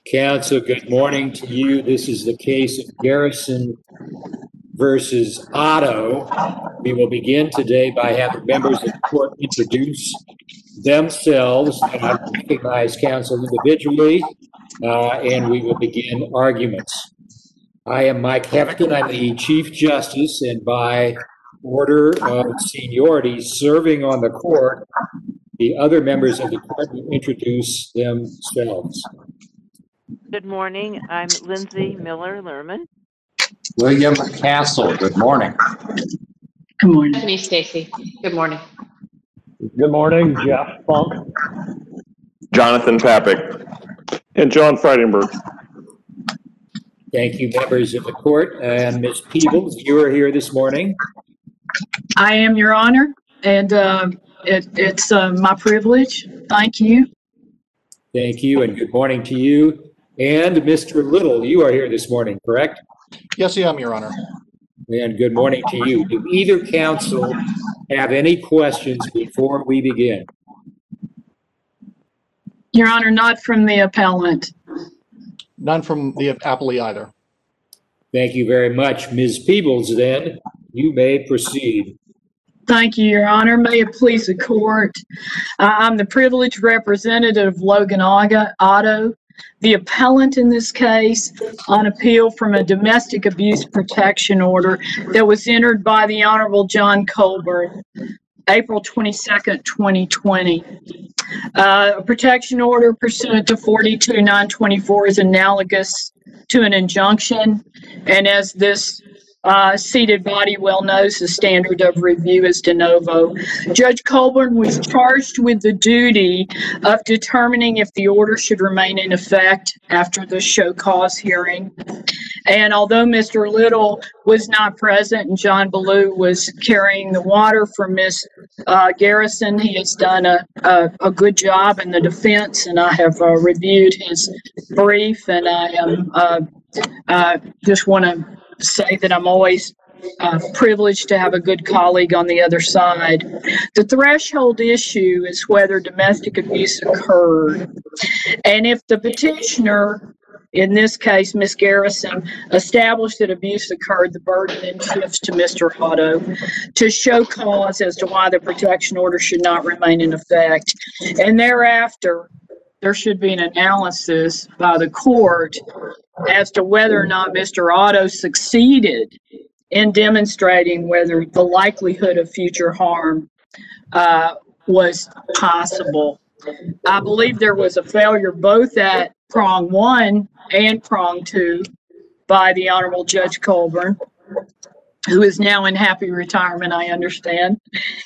Council, good morning to you. This is the case of Garrison versus Otto. We will begin today by having members of the court introduce themselves, and I will recognize counsel individually, and we will begin arguments. I am Mike Hefton. I'm the Chief Justice, and by order of seniority serving on the court, the other members of the court will introduce themselves. Good morning. I'm Lindsay Miller-Lerman. William Castle. Good morning. Good morning. Stephanie Stacy. Good morning. Good morning. Jeff Funk. Jonathan Papik. And John Freidenberg. Thank you, members of the court. And Ms. Peebles, you are here this morning. I am, Your Honor, and it's my privilege. Thank you. Thank you, and good morning to you. And Mr. Little, you are here this morning, correct? Yes, I am, Your Honor. And good morning to you. Do either counsel have any questions before we begin? Your Honor, not from the appellant. None from the appellee either. Thank you very much. Ms. Peebles, then, you may proceed. Thank you, Your Honor. May it please the court. I'm the privileged representative of Logan Otto, the appellant in this case, on appeal from a domestic abuse protection order that was entered by the Honorable John Colburn, April 22nd, 2020. A protection order pursuant to 42-924 is analogous to an injunction, and as this seated body well knows, the standard of review is de novo. Judge Colburn was charged with the duty of determining if the order should remain in effect after the show cause hearing. And although Mr. Little was not present and John Ballou was carrying the water for Ms. Garrison, he has done a good job in the defense, and I have reviewed his brief, and I am just want to say that I'm always privileged to have a good colleague on the other side. The threshold issue is whether domestic abuse occurred. And if the petitioner, in this case, Ms. Garrison, established that abuse occurred, the burden then shifts to Mr. Otto to show cause as to why the protection order should not remain in effect. And thereafter, there should be an analysis by the court as to whether or not Mr. Otto succeeded in demonstrating whether the likelihood of future harm was possible. I believe there was a failure both at prong 1 and prong 2 by the Honorable Judge Colburn, who is now in happy retirement, I understand.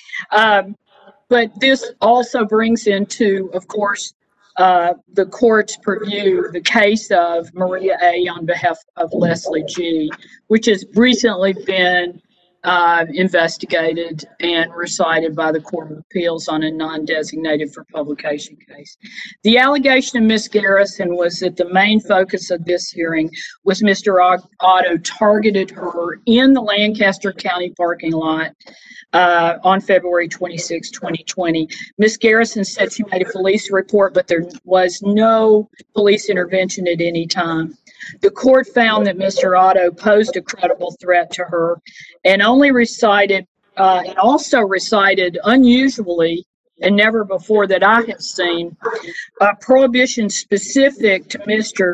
But this also brings into, of course, the court's purview the case of Maria A. on behalf of Leslie G., which has recently been investigated and recited by the Court of Appeals on a non-designated for publication case. The allegation of Ms. Garrison was that the main focus of this hearing was Mr. Otto targeted her in the Lancaster County parking lot on February 26, 2020. Ms. Garrison said she made a police report, but there was no police intervention at any time. The court found that Mr. Otto posed a credible threat to her and only recited, and also recited unusually, and never before that I have seen, a prohibition specific to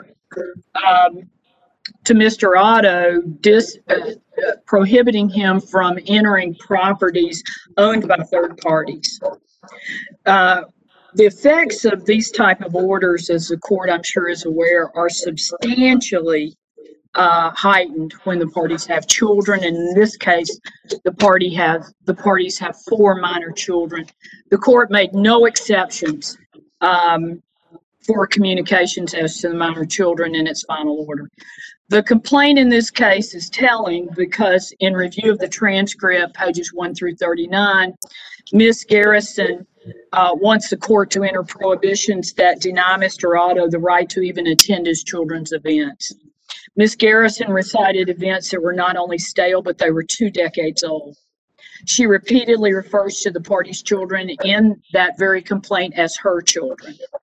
Mr. Otto, prohibiting him from entering properties owned by third parties. The effects of these type of orders, as the court I'm sure is aware, are substantially heightened when the parties have children, and in this case, the parties have 4 minor children. The court made no exceptions for communications as to the minor children in its final order. The complaint in this case is telling because in review of the transcript, pages 1 through 39, Ms. Garrison wants the court to enter prohibitions that deny Mr. Otto the right to even attend his children's events. Ms. Garrison recited events that were not only stale, but they were 2 decades old. She repeatedly refers to the party's children in that very complaint as her children.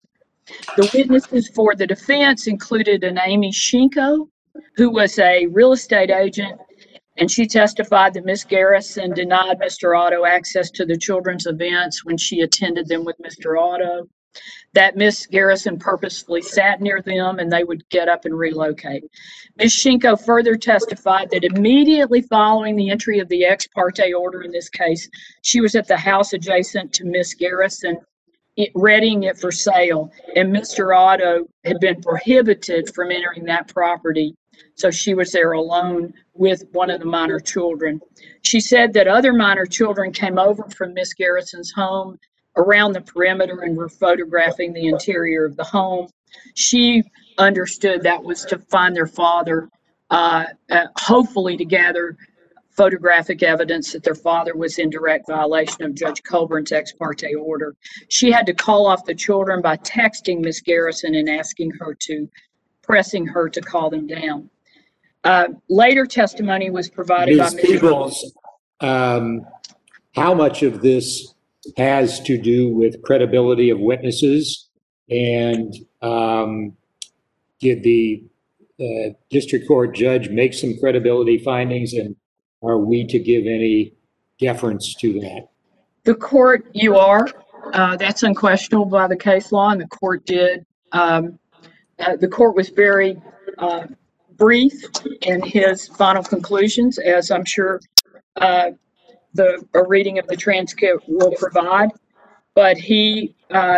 The witnesses for the defense included an Amy Shinko, who was a real estate agent, and she testified that Ms. Garrison denied Mr. Otto access to the children's events when she attended them with Mr. Otto, that Ms. Garrison purposefully sat near them and they would get up and relocate. Ms. Shinko further testified that immediately following the entry of the ex parte order in this case, she was at the house adjacent to Ms. Garrison, readying it for sale, and Mr. Otto had been prohibited from entering that property, so she was there alone with one of the minor children. She said that other minor children came over from Ms. Garrison's home around the perimeter and were photographing the interior of the home. She understood that was to find their father, hopefully to gather photographic evidence that their father was in direct violation of Judge Colburn's ex parte order. She had to call off the children by texting Ms. Garrison and pressing her to call them down. Later testimony was provided by Ms. Peebles, how much of this has to do with credibility of witnesses, and did the district court judge make some credibility findings, and are we to give any deference to that? The court, you are. That's unquestionable by the case law, and the court did. The court was very brief in his final conclusions, as I'm sure a reading of the transcript will provide, but he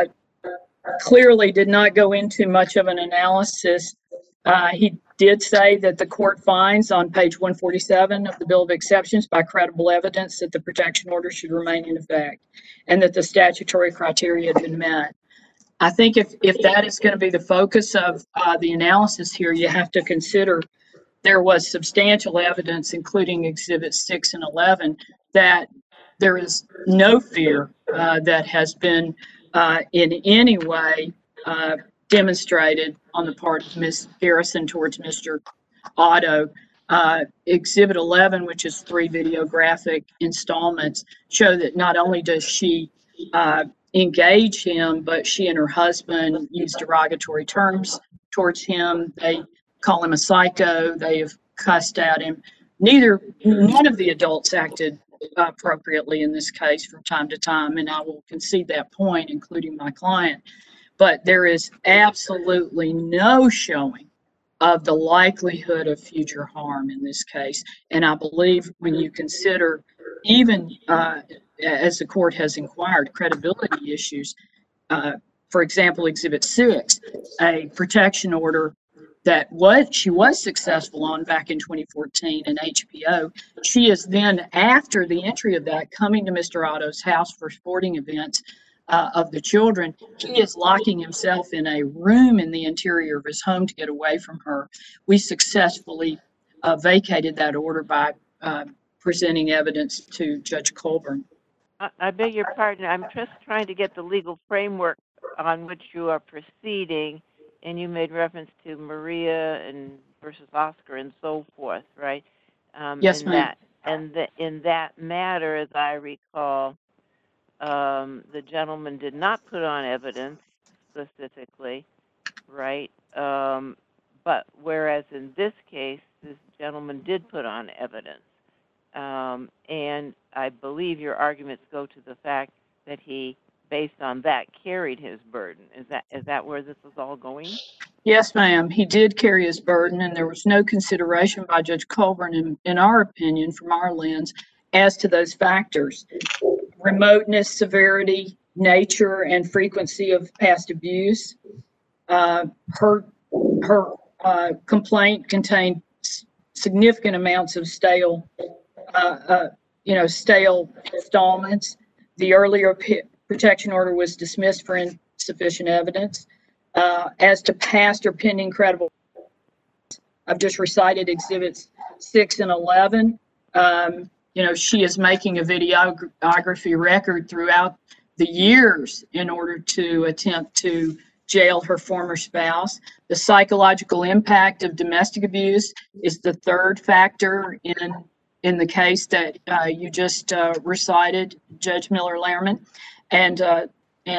clearly did not go into much of an analysis. He did say that the court finds on page 147 of the Bill of Exceptions by credible evidence that the protection order should remain in effect and that the statutory criteria had been met. I think if that is going to be the focus of the analysis here, you have to consider there was substantial evidence, including Exhibits 6 and 11, that there is no fear that has been in any way demonstrated on the part of Ms. Garrison towards Mr. Otto. Exhibit 11, which is 3 videographic installments, show that not only does she engage him, but she and her husband use derogatory terms towards him. They call him a psycho. They have cussed at him. None of the adults acted appropriately in this case from time to time, and I will concede that point, including my client. But there is absolutely no showing of the likelihood of future harm in this case. And I believe when you consider, even as the court has inquired, credibility issues, for example, Exhibit 6, a protection order that she was successful on back in 2014 in HPO. She is then, after the entry of that, coming to Mr. Otto's house for sporting events of the children. He is locking himself in a room in the interior of his home to get away from her. We successfully vacated that order by presenting evidence to Judge Colburn. I beg your pardon. I'm just trying to get the legal framework on which you are proceeding, and you made reference to Maria and versus Oscar and so forth, right? Yes, ma'am. In that matter, as I recall, the gentleman did not put on evidence specifically, right? But whereas in this case, this gentleman did put on evidence. And I believe your arguments go to the fact that he, based on that, carried his burden. Is that where this is all going? Yes, ma'am. He did carry his burden, and there was no consideration by Judge Colburn, in our opinion, from our lens, as to those factors. Remoteness, severity, nature, and frequency of past abuse. Her complaint contained significant amounts of stale installments. The earlier protection order was dismissed for insufficient evidence. As to past or pending credible, I've just recited Exhibits 6 and 11. She is making a videography record throughout the years in order to attempt to jail her former spouse. The psychological impact of domestic abuse is the third factor in the case that you just recited, Judge Miller-Lehrman. And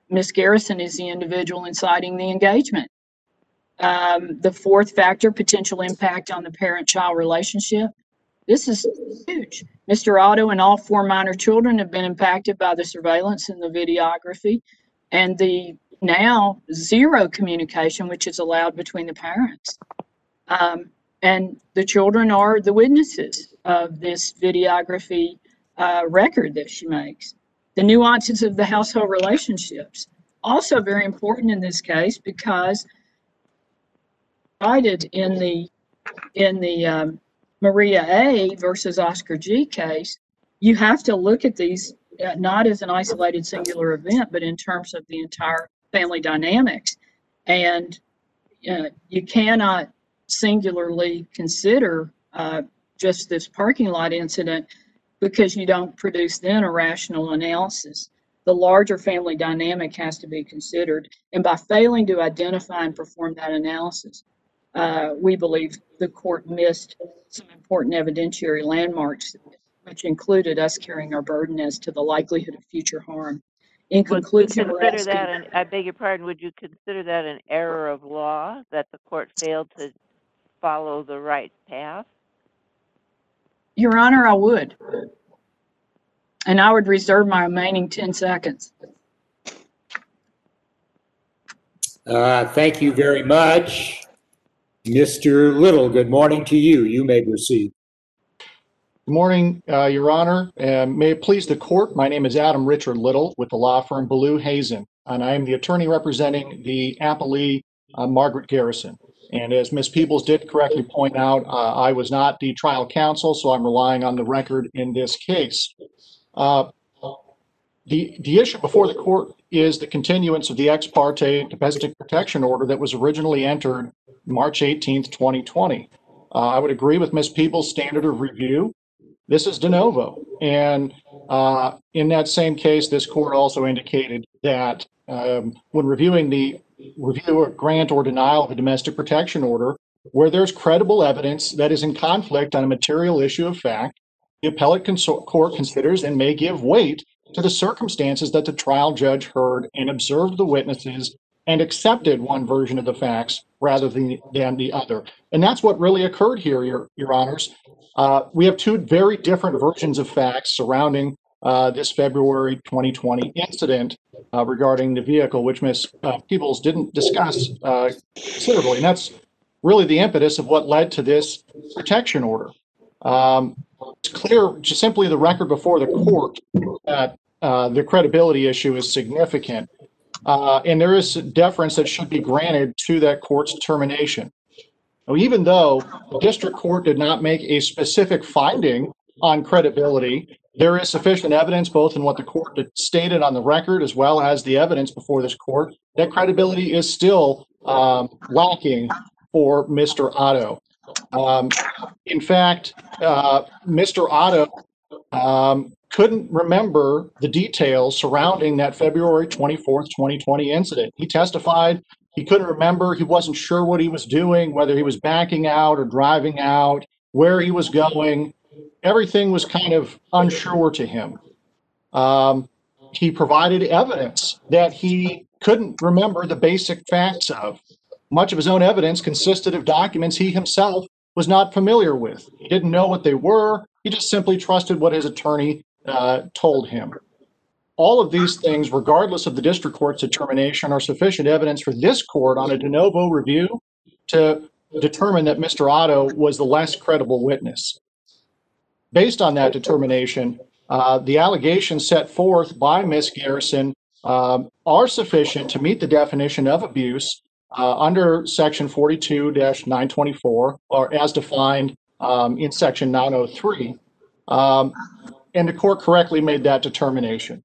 Ms. Garrison is the individual inciting the engagement. The fourth factor, potential impact on the parent-child relationship. This is huge. Mr. Otto and all 4 minor children have been impacted by the surveillance and the videography and the now zero communication which is allowed between the parents. And the children are the witnesses of this videography record that she makes. The nuances of the household relationships, also very important in this case because cited in the Maria A. versus Oscar G. case, you have to look at these not as an isolated singular event, but in terms of the entire family dynamics. And you cannot singularly consider just this parking lot incident because you don't produce then a rational analysis. The larger family dynamic has to be considered. And by failing to identify and perform that analysis, we believe the court missed some important evidentiary landmarks, which included us carrying our burden as to the likelihood of future harm. In conclusion, would you consider that, and I beg your pardon, would you consider that an error of law, that the court failed to follow the right path? Your Honor, I would. And I would reserve my remaining 10 seconds. Thank you very much. Mr. Little, good morning to you. You may proceed. Good morning, Your Honor. May it please the court, my name is Adam Richard Little with the law firm Ballou Hazen, and I am the attorney representing the appellee, Margaret Garrison. And as Ms. Peebles did correctly point out, I was not the trial counsel, so I'm relying on the record in this case. The issue before the court is the continuance of the ex parte domestic protection order that was originally entered March 18th, 2020. I would agree with Ms. Peebles' standard of review. This is de novo. And in that same case, this court also indicated that when reviewing the review or grant or denial of a domestic protection order, where there's credible evidence that is in conflict on a material issue of fact, the appellate court considers and may give weight to the circumstances that the trial judge heard and observed the witnesses and accepted one version of the facts rather than the other. And that's what really occurred here, Your Honors. We have 2 very different versions of facts surrounding this February 2020 incident regarding the vehicle, which Ms. Peebles didn't discuss considerably. And that's really the impetus of what led to this protection order. It's clear, just simply the record before the court, that the credibility issue is significant. And there is deference that should be granted to that court's determination. Now, even though the district court did not make a specific finding on credibility, there is sufficient evidence both in what the court stated on the record as well as the evidence before this court that credibility is still lacking for Mr. Otto. In fact, Mr. Otto couldn't remember the details surrounding that February 24th, 2020 incident. He testified he couldn't remember, he wasn't sure what he was doing, whether he was backing out or driving out, where he was going. Everything was kind of unsure to him. He provided evidence that he couldn't remember the basic facts of. Much of his own evidence consisted of documents he himself was not familiar with. He didn't know what they were. He just simply trusted what his attorney told him. All of these things, regardless of the district court's determination, are sufficient evidence for this court on a de novo review to determine that Mr. Otto was the less credible witness. Based on that determination, the allegations set forth by Ms. Garrison are sufficient to meet the definition of abuse under Section 42-924, or as defined in Section 903. And the court correctly made that determination.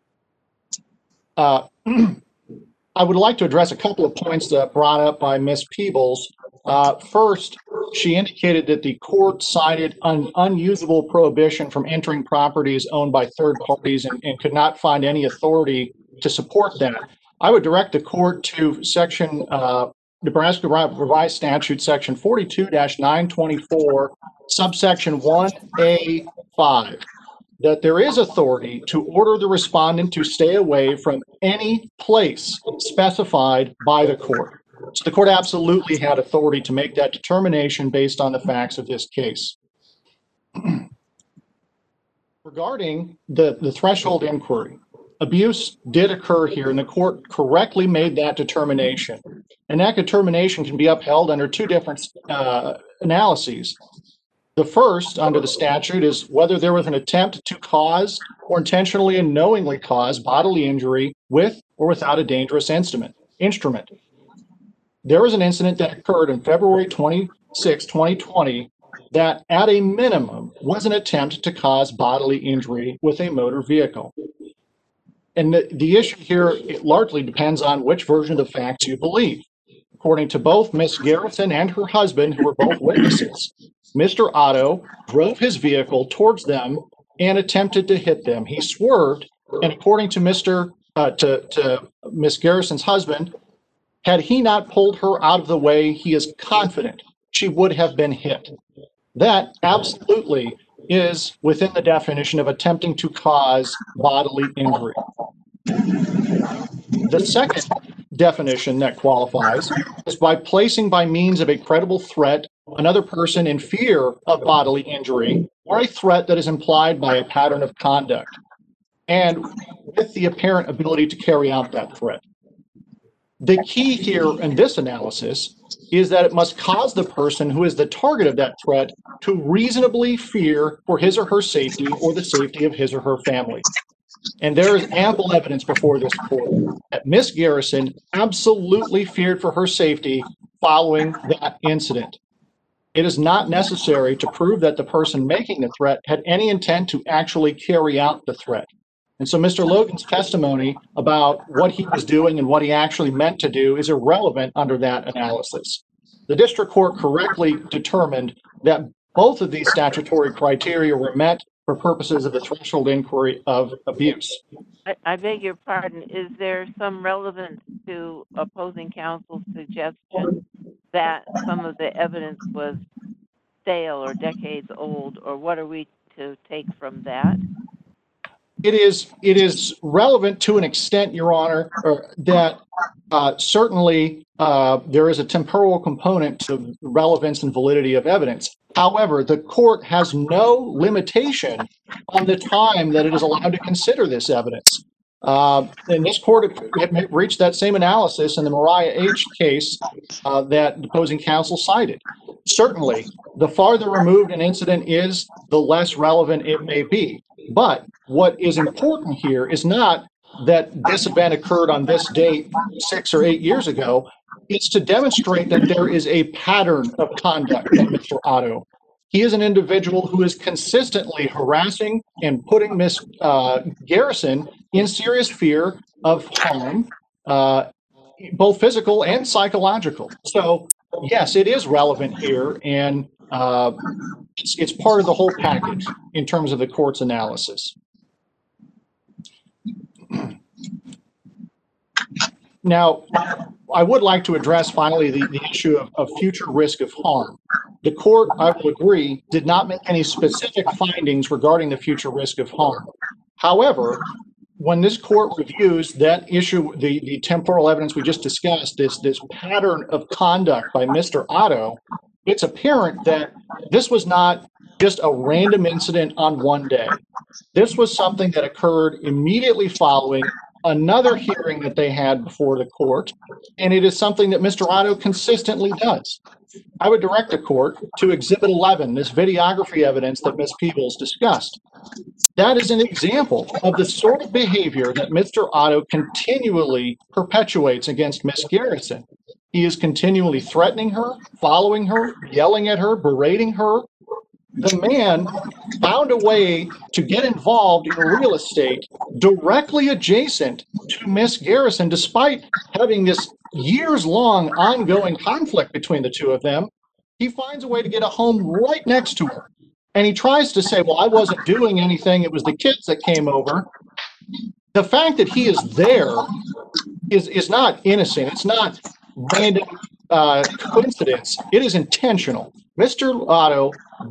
I would like to address a couple of points that brought up by Ms. Peebles. First, she indicated that the court cited an unusable prohibition from entering properties owned by third parties and could not find any authority to support that. I would direct the court to Section Nebraska Revised Statute Section 42-924, subsection 1A5. that there is authority to order the respondent to stay away from any place specified by the court. So the court absolutely had authority to make that determination based on the facts of this case. Regarding the threshold inquiry, abuse did occur here, and the court correctly made that determination. And that determination can be upheld under two different analyses. The first, under the statute, is whether there was an attempt to cause or intentionally and knowingly cause bodily injury with or without a dangerous instrument. There was an incident that occurred on February 26, 2020, that at a minimum was an attempt to cause bodily injury with a motor vehicle. And the issue here, it largely depends on which version of the facts you believe. According to both Ms. Garrison and her husband, who were both witnesses, Mr. Otto drove his vehicle towards them and attempted to hit them. He swerved, and according to Ms. Garrison's husband, had he not pulled her out of the way, he is confident she would have been hit. That absolutely is within the definition of attempting to cause bodily injury. The second definition that qualifies is by placing by means of a credible threat another person in fear of bodily injury, or a threat that is implied by a pattern of conduct, and with the apparent ability to carry out that threat. The key here in this analysis is that it must cause the person who is the target of that threat to reasonably fear for his or her safety or the safety of his or her family. And there is ample evidence before this court that Ms. Garrison absolutely feared for her safety following that incident. It is not necessary to prove that the person making the threat had any intent to actually carry out the threat. And so Mr. Logan's testimony about what he was doing and what he actually meant to do is irrelevant under that analysis. The district court correctly determined that both of these statutory criteria were met for purposes of the threshold inquiry of abuse. I beg your pardon. Is there some relevance to opposing counsel's suggestion that some of the evidence was stale or decades old, or what are we to take from that? It is relevant to an extent, Your Honor, that certainly there is a temporal component to relevance and validity of evidence. However, the court has no limitation on the time that it is allowed to consider this evidence. And this court reached that same analysis in the Mariah H. case that the opposing counsel cited. Certainly, the farther removed an incident is, the less relevant it may be. But what is important here is not that this event occurred on this date 6 or 8 years ago. It's to demonstrate that there is a pattern of conduct in Mr. Otto. He is an individual who is consistently harassing and putting Ms. Garrison in serious fear of harm, both physical and psychological. So, yes, it is relevant here, and it's part of the whole package in terms of the court's analysis. Now, I would like to address finally the issue of future risk of harm. The court, I will agree, did not make any specific findings regarding the future risk of harm. However, when this court reviews that issue, the temporal evidence we just discussed, this pattern of conduct by Mr. Otto, it's apparent that this was not just a random incident on one day. This was something that occurred immediately following another hearing that they had before the court, and it is something that Mr. Otto consistently does. I would direct the court to Exhibit 11, this videography evidence that Ms. Peebles discussed. That is an example of the sort of behavior that Mr. Otto continually perpetuates against Ms. Garrison. He is continually threatening her, following her, yelling at her, berating her. The man found a way to get involved in real estate directly adjacent to Miss Garrison, despite having this years-long ongoing conflict between the two of them. He finds a way to get a home right next to her. And he tries to say, well, I wasn't doing anything. It was the kids that came over. The fact that he is there is not innocent. It's not random coincidence. It is intentional. Mr. Otto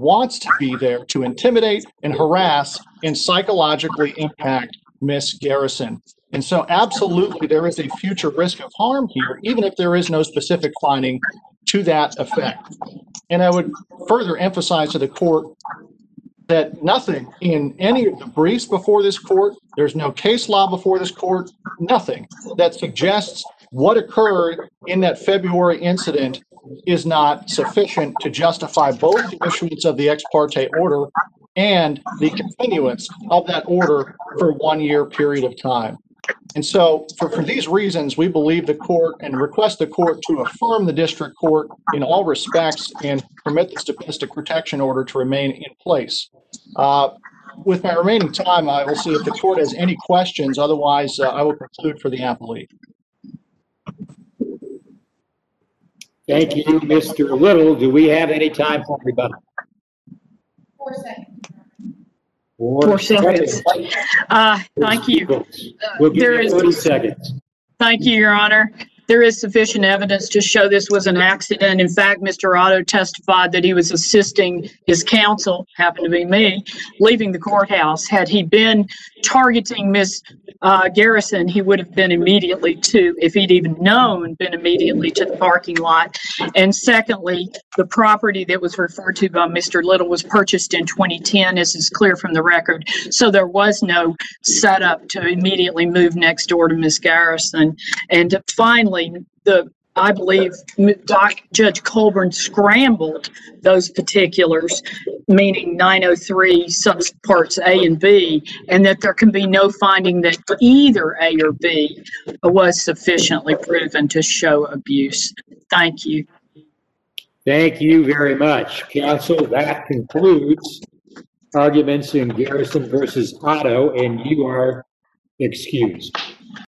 wants to be there to intimidate and harass and psychologically impact Miss Garrison. And so absolutely there is a future risk of harm here, even if there is no specific finding to that effect. And I would further emphasize to the court that nothing in any of the briefs before this court, there's no case law before this court, nothing that suggests what occurred in that February incident is not sufficient to justify both the issuance of the ex parte order and the continuance of that order for a 1 year period of time. And so for these reasons, we believe the court and request the court to affirm the district court in all respects and permit this domestic protection order to remain in place. With my remaining time, I will see if the court has any questions. Otherwise, I will conclude for the appellee. Thank you, Mr. Little. Do we have any time for rebuttal? 4 seconds. 4 seconds. Thank you. We'll give you 30 seconds. Thank you, Your Honor. There is sufficient evidence to show this was an accident. In fact, Mr. Otto testified that he was assisting his counsel, happened to be me, leaving the courthouse. Had he been targeting Miss Garrison, he would have been immediately if he'd even known, been immediately to the parking lot. And secondly, the property that was referred to by Mr. Little was purchased in 2010, as is clear from the record. So there was no setup to immediately move next door to Miss Garrison. And finally, I believe Judge Colburn scrambled those particulars, meaning 903 subparts A and B, and that there can be no finding that either A or B was sufficiently proven to show abuse. Thank you. Thank you very much, counsel. That concludes arguments in Garrison versus Otto, and you are excused.